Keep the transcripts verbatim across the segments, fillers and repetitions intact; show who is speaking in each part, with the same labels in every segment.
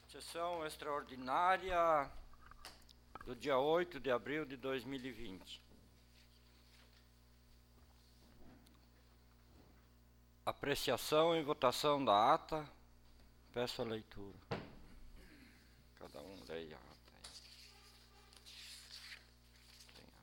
Speaker 1: Sessão extraordinária do dia oito de abril de dois mil e vinte. Apreciação e votação da ata. Peço a leitura. Cada um leia a ata. Tem ata.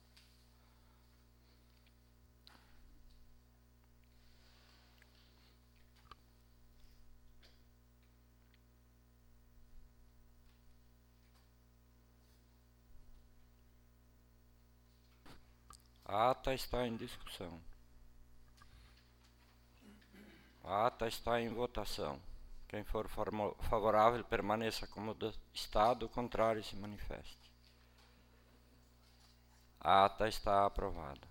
Speaker 1: A ata está em discussão. A ata está em votação. Quem for favorável permaneça como estado, o contrário se manifeste. A ata está aprovada.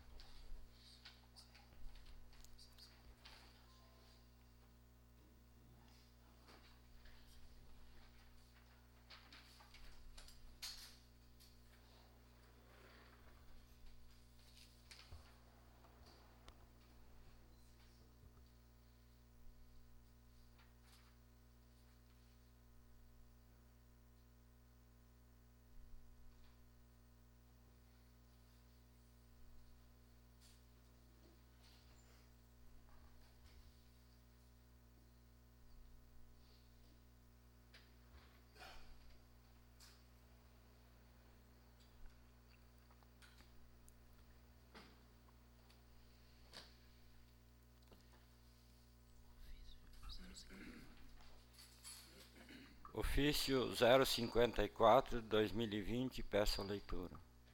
Speaker 1: Ofício zero cinquenta e quatro de dois mil e vinte, peço a leitura.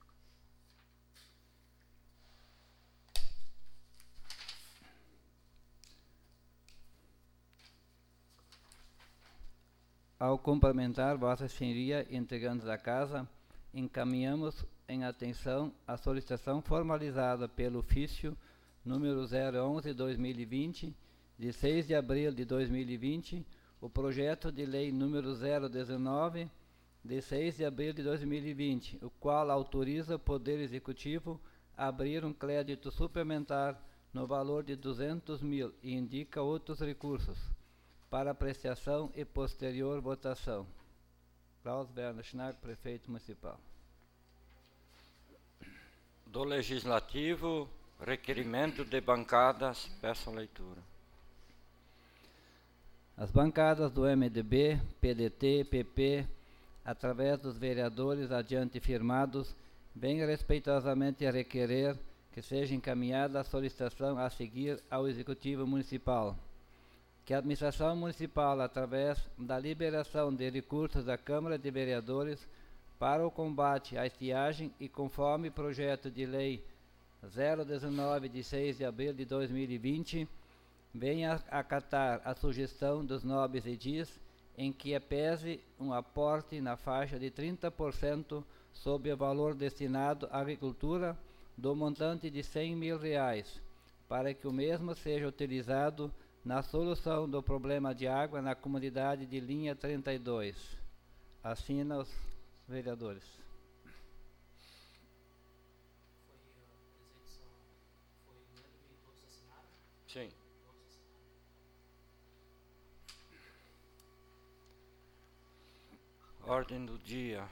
Speaker 2: Ao cumprimentar Vossa Senhoria, integrantes da Casa, encaminhamos em atenção a solicitação formalizada pelo ofício número zero onze de dois mil e vinte, de seis de abril de dois mil e vinte, o projeto de lei número zero dezenove, de seis de abril de dois mil e vinte, o qual autoriza o Poder Executivo a abrir um crédito suplementar no valor de duzentos mil e indica outros recursos para apreciação e posterior votação. Klaus Werner Schnark, Prefeito Municipal.
Speaker 1: Do Legislativo, requerimento de bancadas, peço a leitura.
Speaker 2: As bancadas do M D B, P D T, P P, através dos vereadores adiante firmados, vêm respeitosamente a requerer que seja encaminhada a solicitação a seguir ao Executivo Municipal. Que a Administração Municipal, através da liberação de recursos da Câmara de Vereadores para o combate à estiagem e conforme projeto de lei zero dezenove de seis de abril de dois mil e vinte, venha acatar a sugestão dos nobres edis em que pese um aporte na faixa de trinta por cento sobre o valor destinado à agricultura do montante de cem mil reais, para que o mesmo seja utilizado na solução do problema de água na comunidade de Linha trinta e dois. Assina os vereadores.
Speaker 1: Sim. Ordem do dia.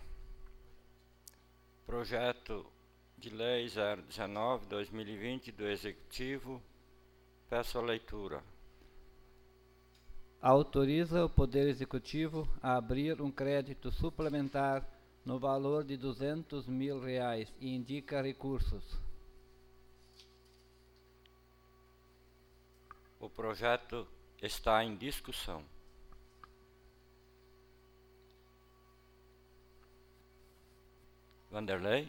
Speaker 1: Projeto de Lei zero dezenove, dois mil e vinte do Executivo. Peço a leitura.
Speaker 2: Autoriza o Poder Executivo a abrir um crédito suplementar no valor de duzentos mil reais e indica recursos.
Speaker 1: O projeto está em discussão. Vanderlei.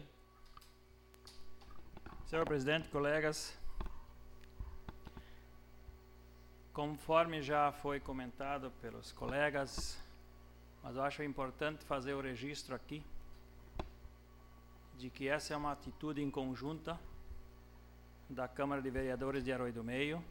Speaker 3: Senhor Presidente, colegas, conforme já foi comentado pelos colegas, mas eu acho importante fazer o registro aqui de que essa é uma atitude em conjunta da Câmara de Vereadores de Arroio do Meio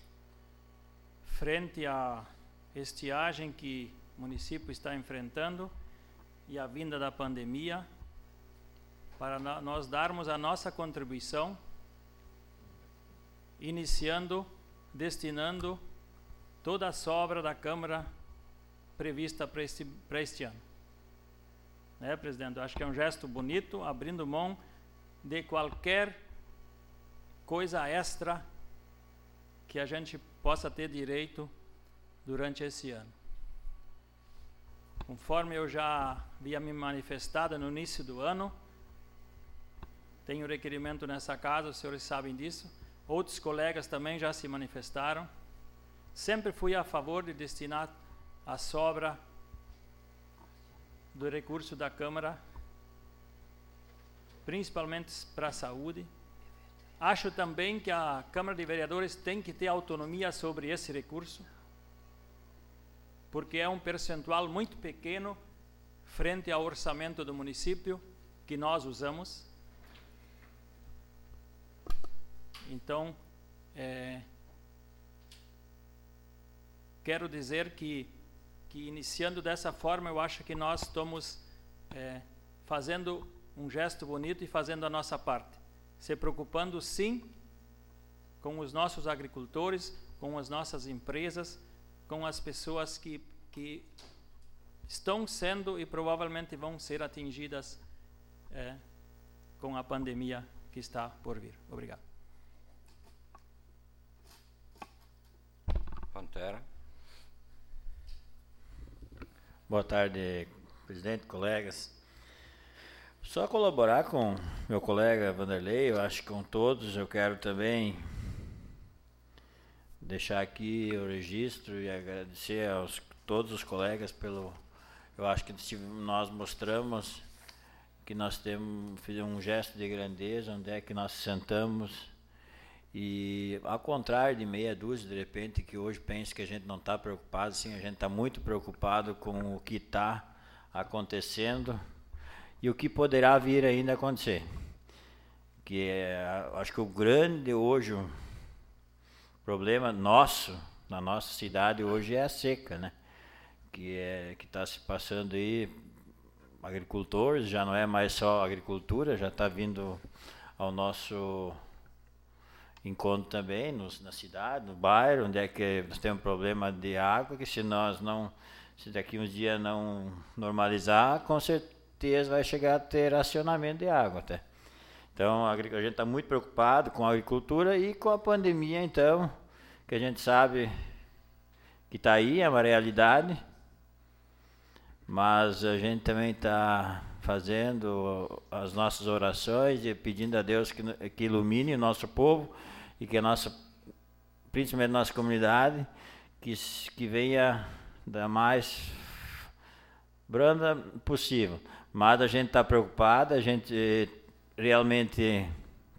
Speaker 3: frente à estiagem que o município está enfrentando e a vinda da pandemia, para nós darmos a nossa contribuição, iniciando, destinando toda a sobra da Câmara prevista para este, para este ano. Né, presidente? Eu acho que é um gesto bonito, abrindo mão de qualquer coisa extra que a gente possa ter direito durante esse ano. Conforme eu já havia me manifestado no início do ano, tenho requerimento nessa casa, os senhores sabem disso. Outros colegas também já se manifestaram. Sempre fui a favor de destinar a sobra do recurso da Câmara, principalmente para a saúde. Acho também que a Câmara de Vereadores tem que ter autonomia sobre esse recurso, porque é um percentual muito pequeno frente ao orçamento do município que nós usamos. Então, é, quero dizer que, que iniciando dessa forma, eu acho que nós estamos é, fazendo um gesto bonito e fazendo a nossa parte, se preocupando sim com os nossos agricultores, com as nossas empresas, com as pessoas que, que estão sendo e provavelmente vão ser atingidas é, com a pandemia que está por vir. Obrigado.
Speaker 1: Pantera.
Speaker 4: Boa tarde, presidente, colegas. Só colaborar com meu colega Vanderlei, eu acho que com todos, eu quero também deixar aqui o registro e agradecer aos todos os colegas pelo... Eu acho que nós mostramos que nós temos um gesto de grandeza, onde é que nós sentamos. E ao contrário de meia dúzia, de repente, que hoje pensa que a gente não está preocupado, sim, a gente está muito preocupado com o que está acontecendo e o que poderá vir ainda a acontecer. Que é, acho que o grande hoje, o problema nosso, na nossa cidade hoje é a seca, né? Que é que está se passando aí, agricultores, já não é mais só agricultura, já está vindo ao nosso encontro também nos, na cidade, no bairro, onde é que nós temos problema de água, que se nós não, se daqui uns dias não normalizar, com certeza vai chegar a ter racionamento de água até. Então a, a gente está muito preocupado com a agricultura e com a pandemia, então, que a gente sabe que está aí, é uma realidade, mas a gente também está fazendo as nossas orações e pedindo a Deus que, que ilumine o nosso povo e que a nossa, principalmente a nossa comunidade, que, que venha da mais branda possível. Mas a gente está preocupado, a gente realmente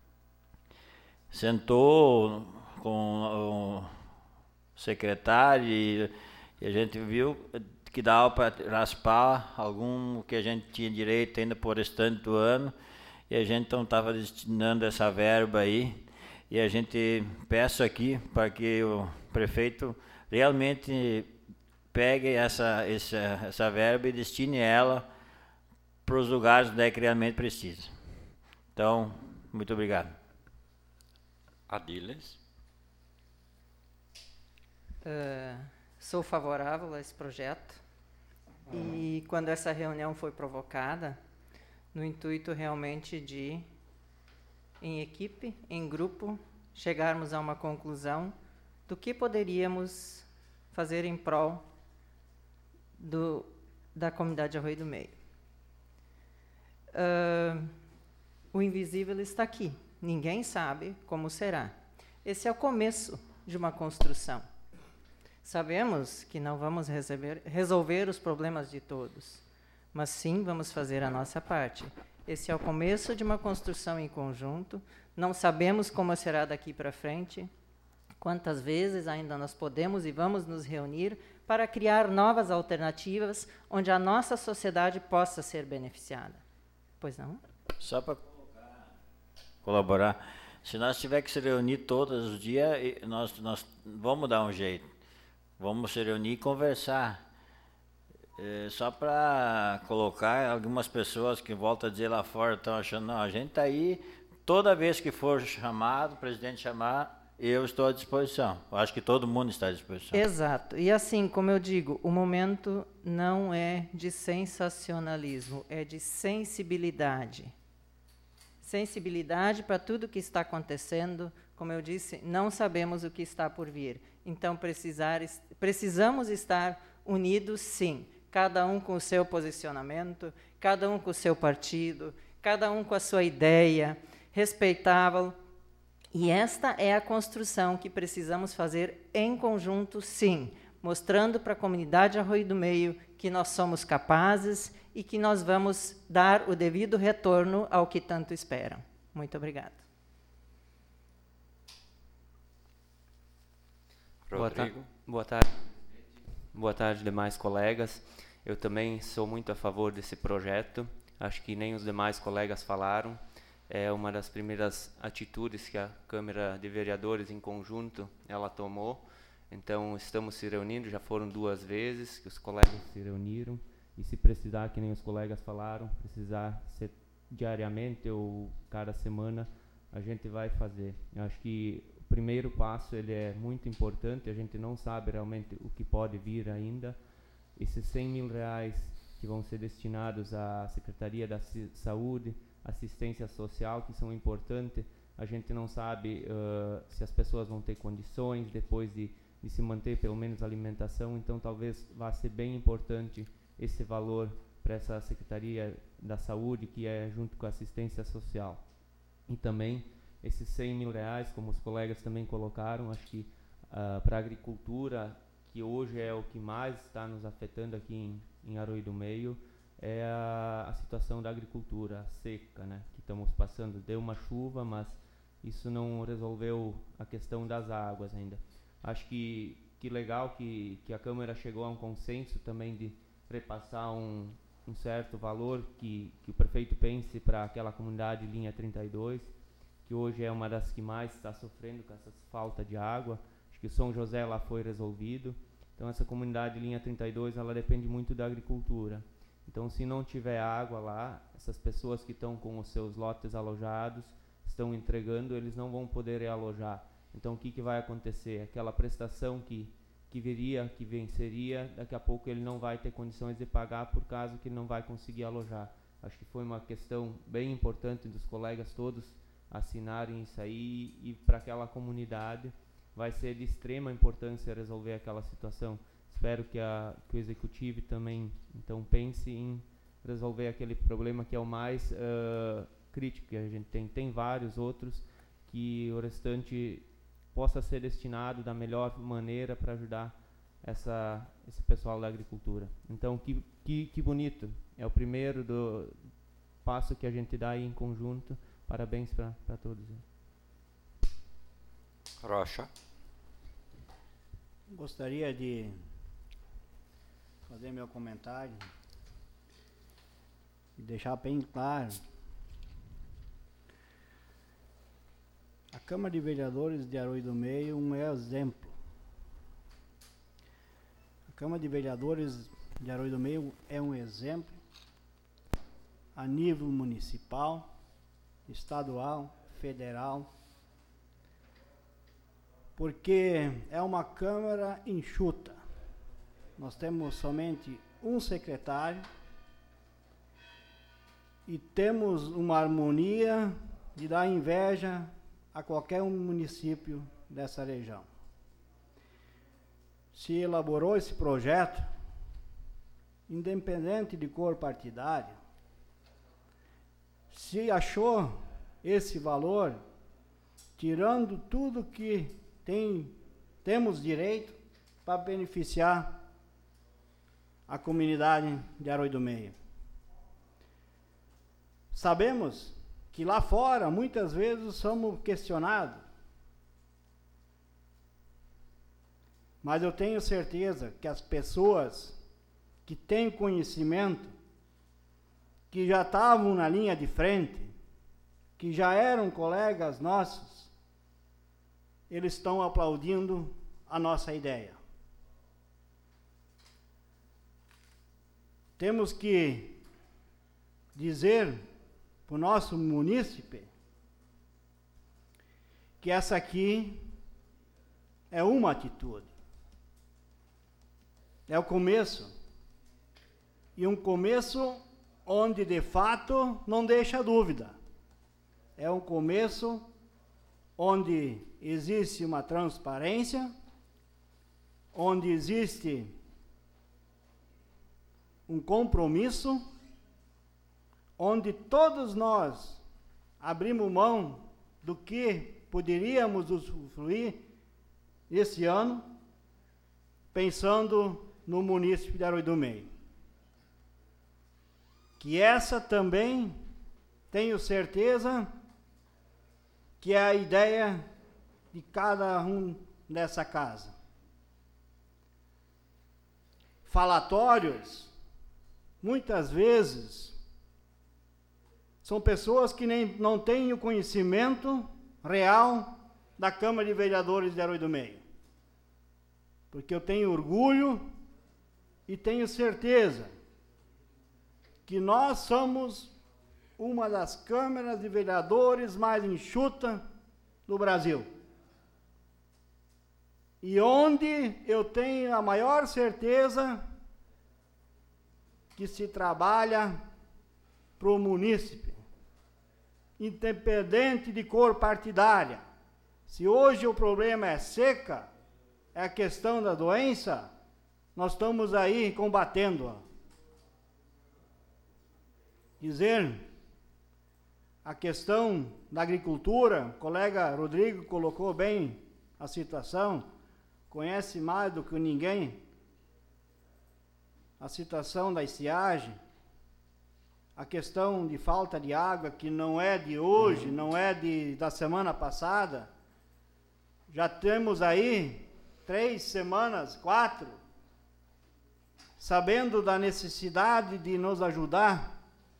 Speaker 4: sentou com o secretário e, e a gente viu que dava para raspar algum que a gente tinha direito ainda por restante do ano, e a gente então estava destinando essa verba aí, e a gente peço aqui para que o prefeito realmente pegue essa, essa, essa verba e destine ela para os lugares onde é que realmente precisa. Então, muito obrigado.
Speaker 1: Adiles.
Speaker 5: Uh, sou favorável a esse projeto e quando essa reunião foi provocada, no intuito realmente de, em equipe, em grupo, chegarmos a uma conclusão do que poderíamos fazer em prol do, da comunidade de Arroio do Meio. Uh, o invisível está aqui, ninguém sabe como será. Esse é o começo de uma construção. Sabemos que não vamos resolver, resolver os problemas de todos, mas sim vamos fazer a nossa parte. Esse é o começo de uma construção em conjunto. Não sabemos como será daqui para frente, quantas vezes ainda nós podemos e vamos nos reunir para criar novas alternativas onde a nossa sociedade possa ser beneficiada. Pois não?
Speaker 4: Só para colaborar, se nós tivermos que se reunir todos os dias, nós, nós vamos dar um jeito. Vamos se reunir e conversar. É, só para colocar algumas pessoas que voltam a dizer lá fora, estão achando, não, a gente está aí, toda vez que for chamado, o presidente chamar, Eu estou à disposição. Eu acho que todo mundo está à disposição.
Speaker 5: Exato. E assim, como eu digo, o momento não é de sensacionalismo, é de sensibilidade. Sensibilidade para tudo que está acontecendo. Como eu disse, não sabemos o que está por vir. Então, precisar, precisamos estar unidos, sim. Cada um com o seu posicionamento, cada um com o seu partido, cada um com a sua ideia, respeitável. E esta é a construção que precisamos fazer em conjunto, sim, mostrando para a comunidade Arroio do Meio que nós somos capazes e que nós vamos dar o devido retorno ao que tanto esperam. Muito obrigada.
Speaker 6: Boa, ta boa tarde. Boa tarde, demais colegas. Eu também sou muito a favor desse projeto. Acho que nem os demais colegas falaram. É uma das primeiras atitudes que a Câmara de Vereadores, em conjunto, ela tomou. Então, estamos se reunindo, já foram duas vezes que os colegas se reuniram. E se precisar, que nem os colegas falaram, precisar ser diariamente ou cada semana, a gente vai fazer. Eu acho que o primeiro passo ele é muito importante, a gente não sabe realmente o que pode vir ainda. Esses cem mil reais que vão ser destinados à Secretaria da Saúde, assistência social, que são importantes, a gente não sabe uh, se as pessoas vão ter condições depois de, de se manter pelo menos a alimentação, então talvez vá ser bem importante esse valor para essa Secretaria da Saúde, que é junto com a assistência social. E também esses cem mil reais, como os colegas também colocaram, acho que uh, para a agricultura, que hoje é o que mais está nos afetando aqui em, em Arroio do Meio, é a, a situação da agricultura seca, né, que estamos passando. Deu uma chuva, mas isso não resolveu a questão das águas ainda. Acho que, que legal que, que a Câmara chegou a um consenso também de repassar um, um certo valor que, que o prefeito pense para aquela comunidade linha trinta e dois, que hoje é uma das que mais está sofrendo com essa falta de água. Acho que o São José lá foi resolvido. Então essa comunidade linha trinta e dois, ela depende muito da agricultura. Então, se não tiver água lá, essas pessoas que estão com os seus lotes alojados, estão entregando, eles não vão poder realojar. Então, o que, que vai acontecer? Aquela prestação que, que viria, que venceria, daqui a pouco ele não vai ter condições de pagar por causa que ele não vai conseguir alojar. Acho que foi uma questão bem importante dos colegas todos assinarem isso aí, e para aquela comunidade vai ser de extrema importância resolver aquela situação. Espero que, a, que o Executivo também então pense em resolver aquele problema que é o mais uh, crítico que a gente tem. Tem vários outros que o restante possa ser destinado da melhor maneira para ajudar essa, esse pessoal da agricultura. Então, que, que, que bonito. É o primeiro do passo que a gente dá aí em conjunto. Parabéns para todos.
Speaker 1: Rocha.
Speaker 7: Gostaria de fazer meu comentário e deixar bem claro. A Câmara de Vereadores de Arroio do Meio é um exemplo. A Câmara de Vereadores de Arroio do Meio é um exemplo a nível municipal, estadual, federal, porque é uma Câmara enxuta. Nós temos somente um secretário e temos uma harmonia de dar inveja a qualquer um município dessa região. Se elaborou esse projeto, independente de cor partidária, se achou esse valor, tirando tudo que tem, temos direito para beneficiar a comunidade de Arroio do Meio. Sabemos que lá fora, muitas vezes, somos questionados, mas eu tenho certeza que as pessoas que têm conhecimento, que já estavam na linha de frente, que já eram colegas nossos, eles estão aplaudindo a nossa ideia. Temos que dizer para o nosso munícipe que essa aqui é uma atitude. É o começo. E um começo onde, de fato, não deixa dúvida. É um começo onde existe uma transparência, onde existe um compromisso, onde todos nós abrimos mão do que poderíamos usufruir esse ano, pensando no município de Arroio do Meio. Que essa também, tenho certeza, que é a ideia de cada um dessa casa. Falatórios, muitas vezes, são pessoas que nem, não têm o conhecimento real da Câmara de Vereadores de Arroio do Meio. Porque eu tenho orgulho e tenho certeza que nós somos uma das câmaras de vereadores mais enxuta do Brasil. E onde eu tenho a maior certeza que se trabalha para o munícipe, independente de cor partidária. Se hoje o problema é seca, é a questão da doença, nós estamos aí combatendo-a. Dizer a questão da agricultura, o colega Rodrigo colocou bem a situação, conhece mais do que ninguém a situação da estiagem, a questão de falta de água, que não é de hoje, não é de, da semana passada. Já temos aí três semanas, quatro, sabendo da necessidade de nos ajudar,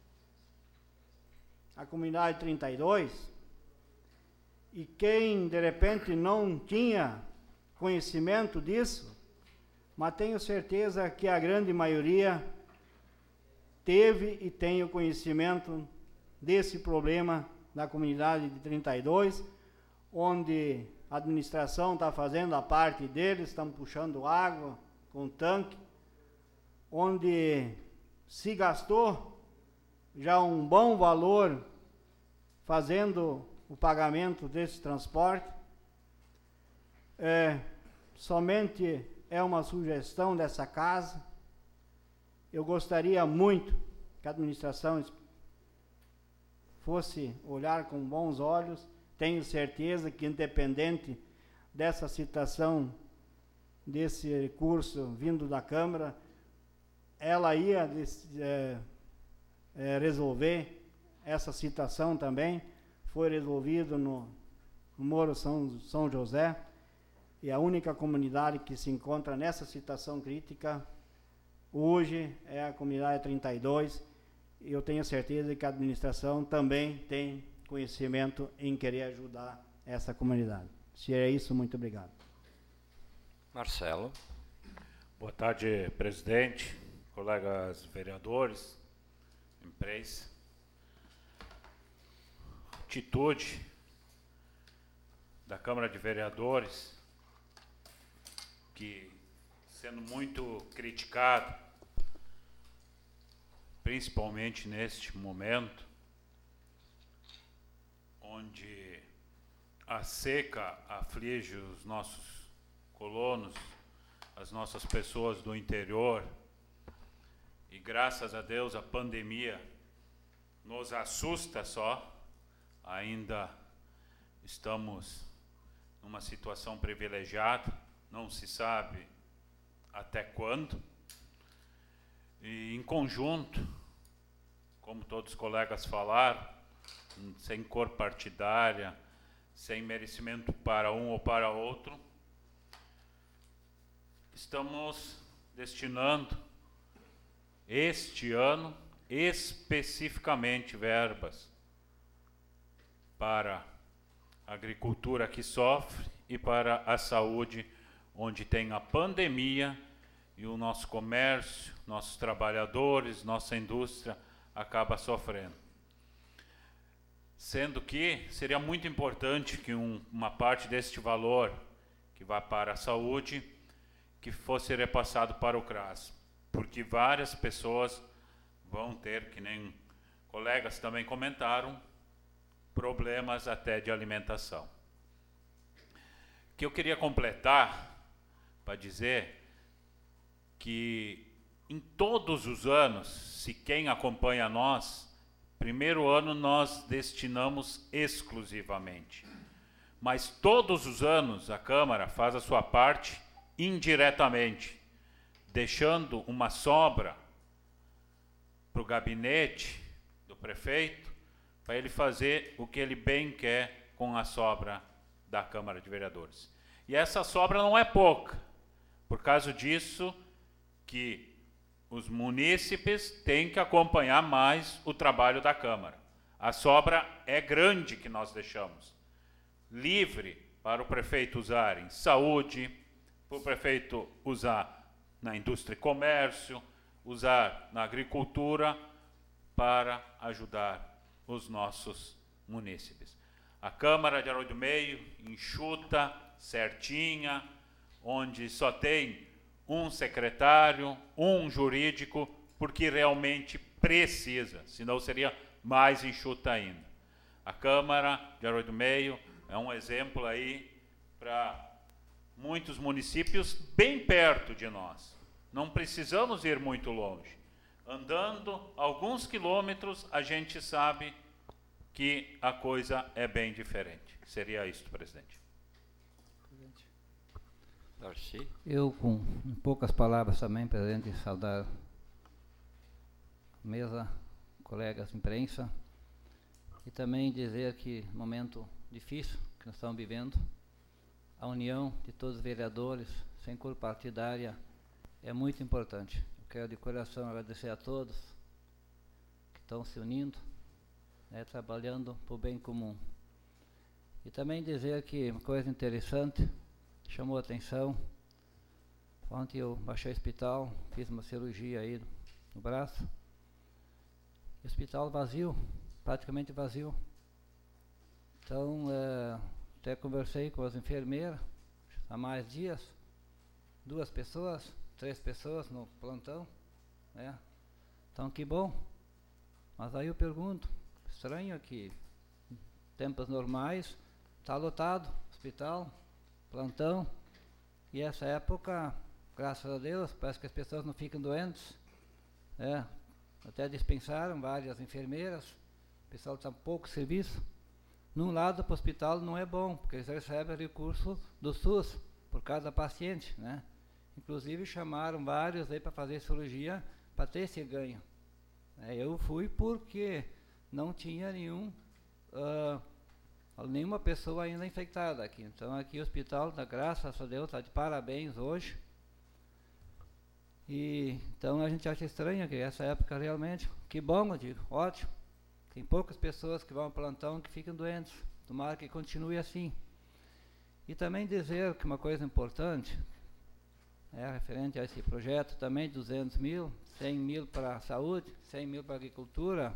Speaker 7: a comunidade trinta e dois, e quem de repente não tinha conhecimento disso, mas tenho certeza que a grande maioria teve e tem o conhecimento desse problema da comunidade de trinta e dois, onde a administração está fazendo a parte deles, estão puxando água com tanque, onde se gastou já um bom valor fazendo o pagamento desse transporte. É, somente é uma sugestão dessa casa. Eu gostaria muito que a administração fosse olhar com bons olhos. Tenho certeza que, independente dessa citação, desse recurso vindo da Câmara, ela ia é, é, resolver essa citação também. Foi resolvido no, no Moro São, São José, e a única comunidade que se encontra nessa situação crítica hoje é a comunidade trinta e dois, e eu tenho certeza que a administração também tem conhecimento em querer ajudar essa comunidade. Se é isso, muito obrigado.
Speaker 1: Marcelo.
Speaker 8: Boa tarde, presidente, colegas vereadores, imprensa. Atitude da Câmara de Vereadores, que, sendo muito criticado, principalmente neste momento, onde a seca aflige os nossos colonos, as nossas pessoas do interior, e graças a Deus a pandemia nos assusta só, ainda estamos numa situação privilegiada, não se sabe até quando, e em conjunto, como todos os colegas falaram, sem cor partidária, sem merecimento para um ou para outro, estamos destinando este ano especificamente verbas para a agricultura que sofre e para a saúde, onde tem a pandemia e o nosso comércio, nossos trabalhadores, nossa indústria acaba sofrendo. Sendo que seria muito importante que um, uma parte deste valor que vai para a saúde, que fosse repassado para o CRAS, porque várias pessoas vão ter, que nem colegas também comentaram, problemas até de alimentação. O que eu queria completar para dizer que em todos os anos, se quem acompanha nós, primeiro ano nós destinamos exclusivamente. Mas todos os anos a Câmara faz a sua parte indiretamente, deixando uma sobra para o gabinete do prefeito, para ele fazer o que ele bem quer com a sobra da Câmara de Vereadores. E essa sobra não é pouca, por causa disso que os munícipes têm que acompanhar mais o trabalho da Câmara. A sobra é grande que nós deixamos, livre para o prefeito usar em saúde, para o prefeito usar na indústria e comércio, usar na agricultura, para ajudar os nossos munícipes. A Câmara de Arroio do Meio, enxuta, certinha, onde só tem um secretário, um jurídico, porque realmente precisa, senão seria mais enxuta ainda. A Câmara de Arroio do Meio é um exemplo aí para muitos municípios bem perto de nós. Não precisamos ir muito longe. Andando alguns quilômetros, a gente sabe que a coisa é bem diferente. Seria isto, presidente.
Speaker 1: Darcy.
Speaker 2: Eu, com poucas palavras também, presidente, saudar a mesa, colegas de imprensa, e também dizer que momento difícil que nós estamos vivendo, a união de todos os vereadores, sem cor partidária, é muito importante. Eu quero de coração agradecer a todos que estão se unindo, né, trabalhando para o bem comum. E também dizer que uma coisa interessante, chamou a atenção, ontem eu baixei o hospital, fiz uma cirurgia aí no braço, o hospital vazio, praticamente vazio. Então, é, até conversei com as enfermeiras há mais dias, duas pessoas, três pessoas no plantão, né? Então, que bom. Mas aí eu pergunto, estranho que em tempos normais está lotado o hospital, plantão, e essa época, graças a Deus, parece que as pessoas não ficam doentes, né? Até dispensaram várias enfermeiras, o pessoal está pouco serviço. Num lado, para o hospital não é bom, porque eles recebem recurso do SUS por cada paciente, né? Inclusive chamaram vários aí para fazer cirurgia para ter esse ganho. É, eu fui porque não tinha nenhum, uh, nenhuma pessoa ainda infectada aqui. Então aqui o hospital, da graças a Deus, está de parabéns hoje. E então a gente acha estranho que essa época realmente, que bom, eu digo, ótimo. Tem poucas pessoas que vão ao plantão que ficam doentes. Tomara que continue assim. E também dizer que uma coisa importante, é referente a esse projeto também, duzentos mil, cem mil para a saúde, cem mil para a agricultura,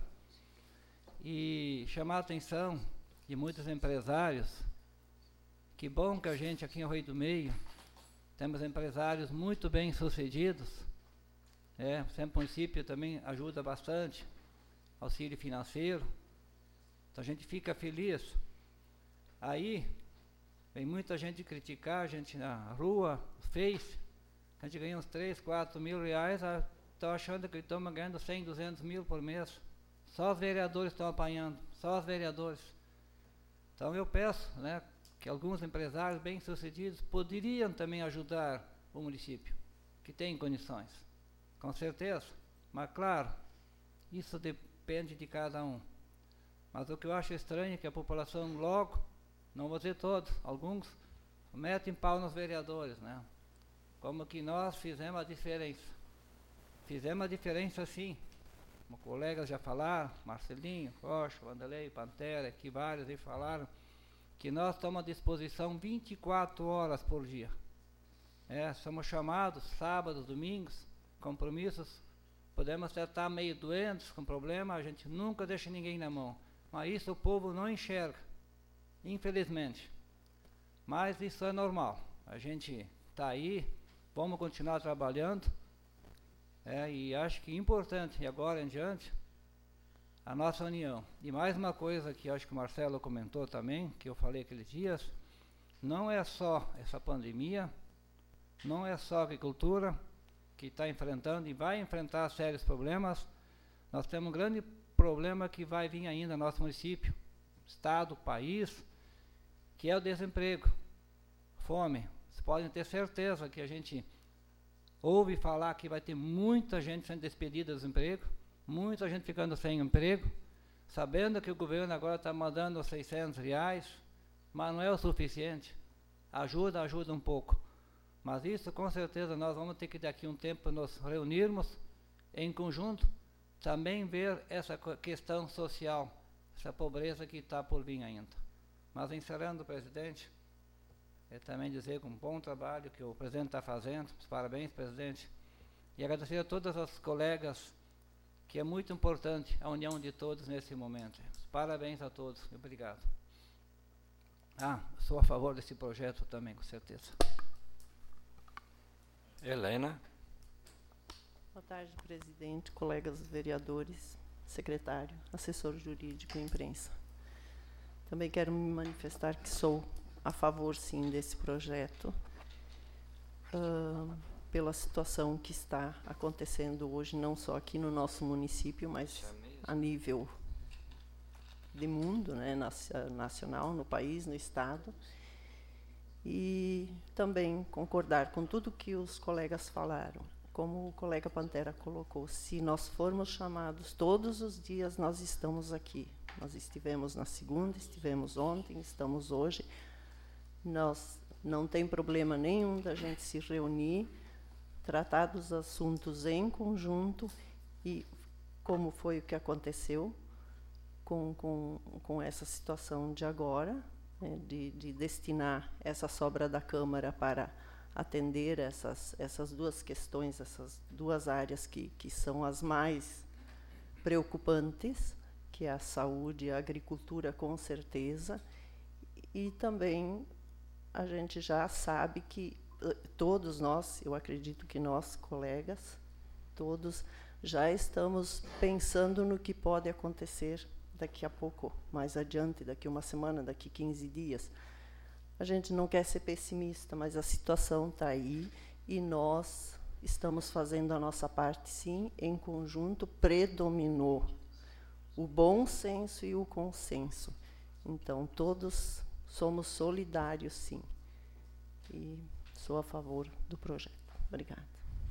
Speaker 2: e chamar a atenção de muitos empresários. Que bom que a gente aqui em Arroio do Meio temos empresários muito bem sucedidos. É, sempre o município também ajuda bastante, auxílio financeiro, então a gente fica feliz. Aí vem muita gente criticar a gente na rua, Face, a gente ganha uns três, quatro mil reais, estão achando que estamos ganhando cem, duzentos mil por mês. Só os vereadores estão apanhando, só os vereadores. Então eu peço, né, que alguns empresários bem-sucedidos poderiam também ajudar o município, que tem condições, com certeza. Mas claro, isso depende de cada um. Mas o que eu acho estranho é que a população logo, não vou dizer todos, alguns, metem pau nos vereadores, né? Como que nós fizemos a diferença. Fizemos a diferença sim. Como colegas já falaram, Marcelinho, Rocha, Wanderlei, Pantera, que vários aí falaram, que nós estamos à disposição vinte e quatro horas por dia. É, somos chamados sábados, domingos, compromissos, podemos até estar meio doentes, com problema, a gente nunca deixa ninguém na mão. Mas isso o povo não enxerga, infelizmente. Mas isso é normal. A gente está aí, vamos continuar trabalhando, é, e acho que é importante, e agora em diante, a nossa união. E mais uma coisa que acho que o Marcelo comentou também, que eu falei aqueles dias, não é só essa pandemia, não é só a agricultura que está enfrentando e vai enfrentar sérios problemas. Nós temos um grande problema que vai vir ainda no nosso município, estado, país, que é o desemprego, fome. Vocês podem ter certeza que a gente ouve falar que vai ter muita gente sendo despedida do emprego, muita gente ficando sem emprego, sabendo que o governo agora está mandando seiscentos reais, mas não é o suficiente. Ajuda, ajuda um pouco. Mas isso, com certeza, nós vamos ter que daqui a um tempo nos reunirmos em conjunto, também ver essa questão social, essa pobreza que está por vir ainda. Mas, encerrando, presidente, é também dizer com um bom trabalho que o presidente está fazendo, parabéns, presidente, e agradecer a todas as colegas, que é muito importante a união de todos nesse momento. Parabéns a todos, obrigado. Ah, sou a favor desse projeto também, com certeza.
Speaker 1: Helena.
Speaker 9: Boa tarde, presidente, colegas vereadores, secretário, assessor jurídico e imprensa. Também quero me manifestar que sou a favor, sim, desse projeto, uh, pela situação que está acontecendo hoje, não só aqui no nosso município, mas a nível de mundo, né, nacional, no país, no estado. E também concordar com tudo que os colegas falaram. Como o colega Pantera colocou, se nós formos chamados todos os dias, nós estamos aqui. Nós estivemos na segunda, estivemos ontem, estamos hoje. Nós não tem problema nenhum da gente se reunir, tratar dos assuntos em conjunto, e como foi o que aconteceu com, com, com essa situação de agora, né, de, de destinar essa sobra da Câmara para atender essas, essas duas questões, essas duas áreas que, que são as mais preocupantes, que é a saúde e a agricultura, com certeza. E também a gente já sabe que todos nós, eu acredito que nós, colegas, todos já estamos pensando no que pode acontecer daqui a pouco, mais adiante, daqui uma semana, daqui quinze dias. A gente não quer ser pessimista, mas a situação está aí e nós estamos fazendo a nossa parte, sim, em conjunto. Predominou o bom senso e o consenso. Então, todos somos solidários, sim. E sou a favor do projeto. Obrigada.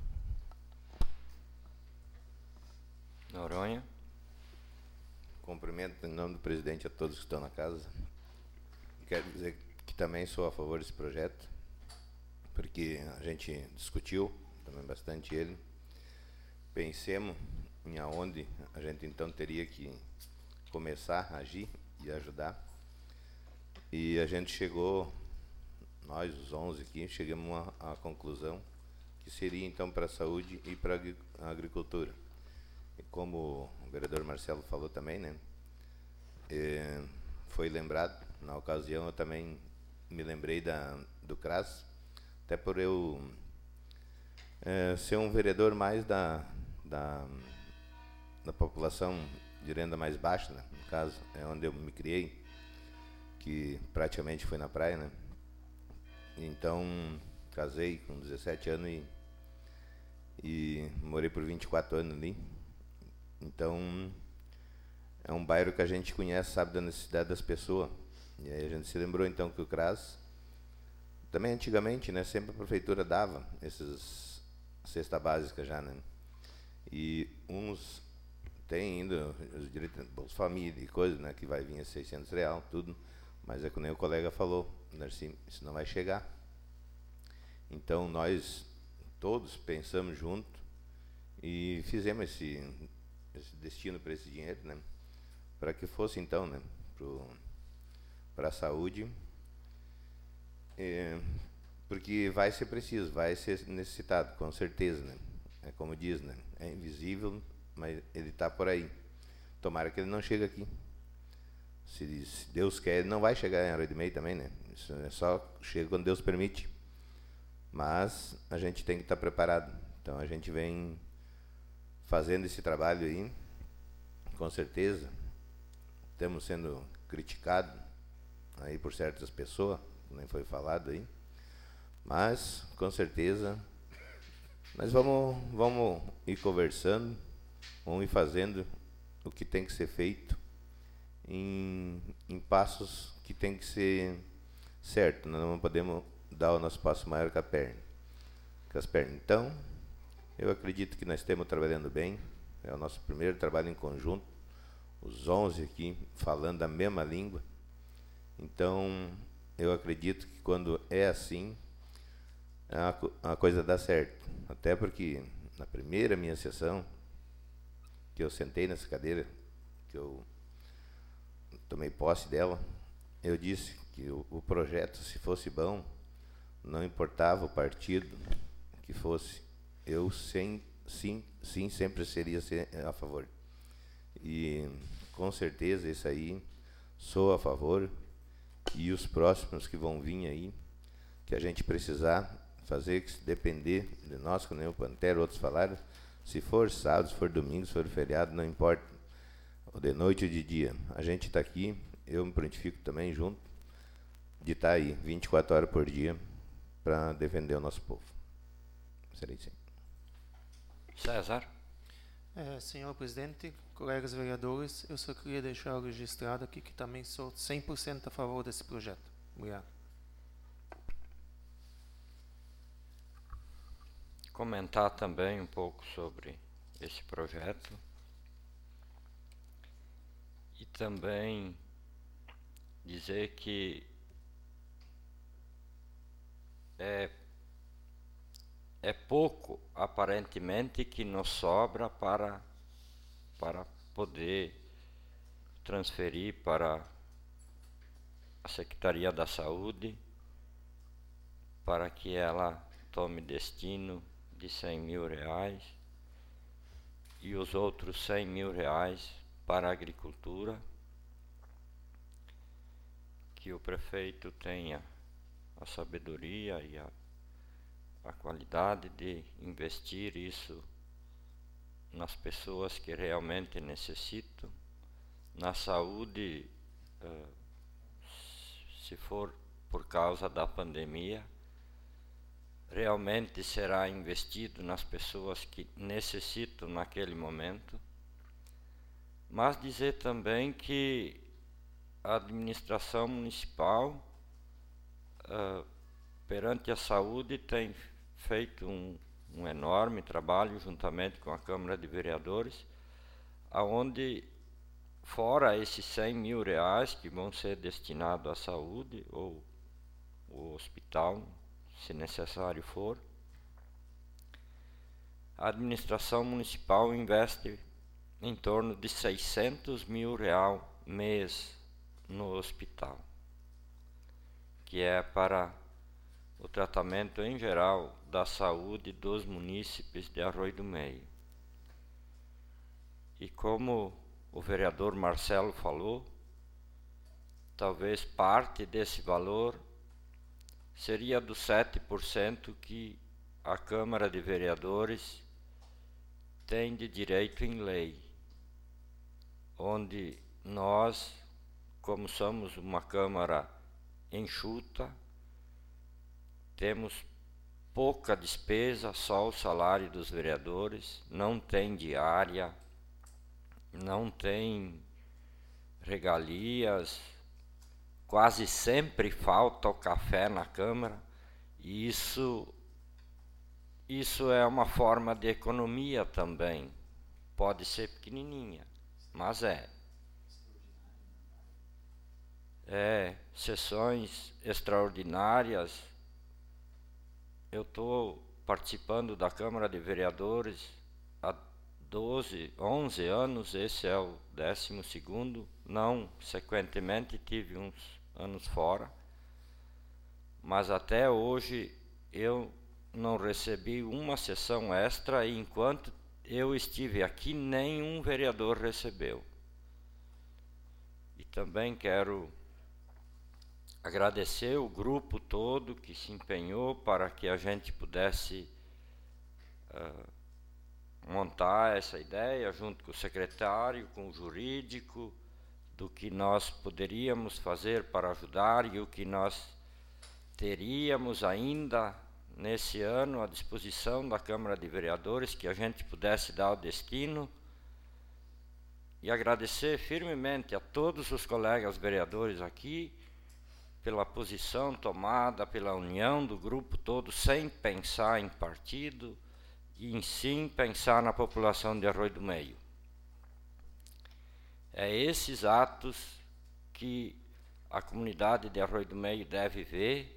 Speaker 1: Noronha.
Speaker 10: Cumprimento em nome do presidente a todos que estão na casa. Quero dizer que também sou a favor desse projeto, porque a gente discutiu também bastante ele. Pensemos em aonde a gente então teria que começar a agir e ajudar. E a gente chegou, nós os onze aqui, chegamos à conclusão que seria então para a saúde e para a agricultura. E como o vereador Marcelo falou também, né, é, foi lembrado, na ocasião eu também me lembrei da, do C R A S, até por eu é, ser um vereador mais da, da, da população de renda mais baixa, né, no caso, é onde eu me criei, que praticamente foi na praia, né. Então, casei com dezessete anos e, e morei por vinte e quatro anos ali. Então, é um bairro que a gente conhece, sabe da necessidade das pessoas. E aí a gente se lembrou então que o C R A S, também antigamente, né, sempre a prefeitura dava essas cesta básica já, né. E uns têm ainda os direitos de Bolsa Família e coisa, né, que vai vir a seiscentos reais, tudo. Mas é que nem o colega falou, Narci, isso não vai chegar. Então nós todos pensamos junto e fizemos esse, esse destino para esse dinheiro, né, para que fosse então, né, para a saúde, é, porque vai ser preciso, vai ser necessitado, com certeza, né. É como diz, né, é invisível, mas ele está por aí. Tomara que ele não chegue aqui. Se Deus quer, ele não vai chegar em hora de meio também, né? Isso é só chega quando Deus permite. mas a gente tem que estar preparado. Então a gente vem fazendo esse trabalho aí, com certeza estamos sendo criticados aí por certas pessoas, nem foi falado aí, mas com certeza nós vamos, vamos ir conversando, vamos ir fazendo o que tem que ser feito em, em passos que tem que ser certo. Nós não podemos dar o nosso passo maior que a perna, que as pernas. Então, eu acredito que nós estamos trabalhando bem. É o nosso primeiro trabalho em conjunto, os onze aqui falando a mesma língua. Então, eu acredito que quando é assim, a, a coisa dá certo. Até porque na primeira minha sessão, que eu sentei nessa cadeira, que eu tomei posse dela, eu disse que o, o projeto, se fosse bom, não importava o partido que fosse, eu sem, sim, sim sempre seria a favor. E com certeza isso aí sou a favor, e os próximos que vão vir aí, que a gente precisar fazer, que se depender de nós, como o Pantera, outros falaram, se for sábado, se for domingo, se for feriado, não importa, ou de noite ou de dia, a gente está aqui, eu me prontifico também junto, de estar aí vinte e quatro horas por dia para defender o nosso povo. Serei sim.
Speaker 1: César.
Speaker 11: É, senhor presidente, colegas vereadores, eu só queria deixar registrado aqui que também sou cem por cento a favor desse projeto. Obrigado.
Speaker 1: Comentar também um pouco sobre esse projeto e também dizer que é, é pouco, aparentemente, que nos sobra para, para poder transferir para a Secretaria da Saúde, para que ela tome destino de cem mil reais e os outros cem mil reais para a agricultura, que o prefeito tenha a sabedoria e a, a qualidade de investir isso nas pessoas que realmente necessitam, na saúde, uh, se for por causa da pandemia, realmente será investido nas pessoas que necessitam naquele momento, mas dizer também que a administração municipal, uh, perante a saúde, tem feito um, um enorme trabalho juntamente com a Câmara de Vereadores, aonde, fora esses cem mil reais que vão ser destinados à saúde ou o hospital, se necessário for, a administração municipal investe em torno de seiscentos mil reais mês no hospital, que é para o tratamento em geral da saúde dos munícipes de Arroio do Meio. E como o vereador Marcelo falou, talvez parte desse valor seria dos sete por cento que a Câmara de Vereadores tem de direito em lei, onde nós, como somos uma Câmara enxuta, temos pouca despesa, só o salário dos vereadores, não tem diária, não tem regalias, quase sempre falta o café na Câmara, e isso, isso é uma forma de economia também. Pode ser pequenininha, mas é. É, sessões extraordinárias. Eu estou participando da Câmara de Vereadores há doze, onze anos, esse é o décimo segundo, não, sequentemente tive uns anos fora, mas até hoje eu não recebi uma sessão extra, e enquanto eu estive aqui, nenhum vereador recebeu. E também quero agradecer o grupo todo que se empenhou para que a gente pudesse uh, montar essa ideia junto com o secretário, com o jurídico, do que nós poderíamos fazer para ajudar e o que nós teríamos ainda nesse ano à disposição da Câmara de Vereadores que a gente pudesse dar o destino. E agradecer firmemente a todos os colegas vereadores aqui pela posição tomada, pela união do grupo todo, sem pensar em partido, e em sim pensar na população de Arroio do Meio. É esses atos que a comunidade de Arroio do Meio deve ver,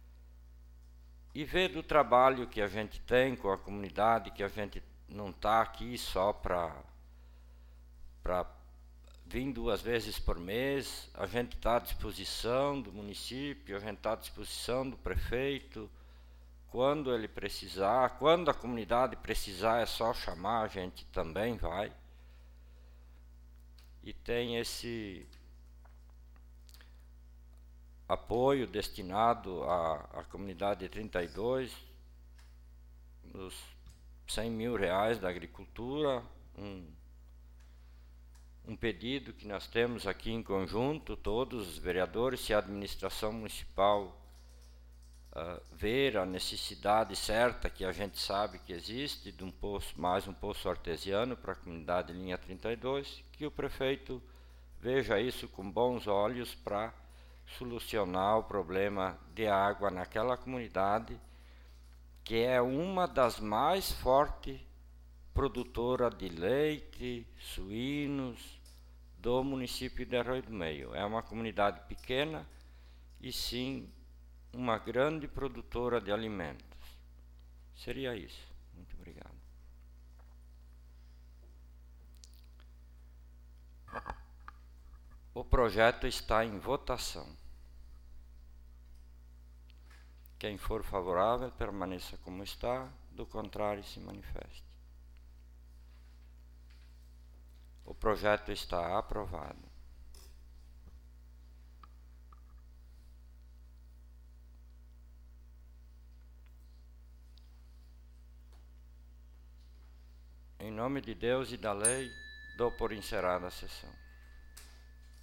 Speaker 1: e ver do trabalho que a gente tem com a comunidade, que a gente não está aqui só para para vir duas vezes por mês, a gente está à disposição do município, a gente está à disposição do prefeito, quando ele precisar, quando a comunidade precisar, é só chamar, a gente também vai. E tem esse apoio destinado à, à comunidade de trinta e dois, dos cem mil reais da agricultura, um Um pedido que nós temos aqui em conjunto, todos os vereadores, se a administração municipal uh, ver a necessidade certa, que a gente sabe que existe, de um poço, mais um poço artesiano para a comunidade linha trinta e dois, que o prefeito veja isso com bons olhos para solucionar o problema de água naquela comunidade, que é uma das mais fortes produtoras de leite, suínos, do município de Arroio do Meio. É uma comunidade pequena e sim uma grande produtora de alimentos. Seria isso. Muito obrigado. O projeto está em votação. Quem for favorável, permaneça como está, do contrário, se manifeste. O projeto está aprovado. Em nome de Deus e da lei, dou por encerrada a sessão.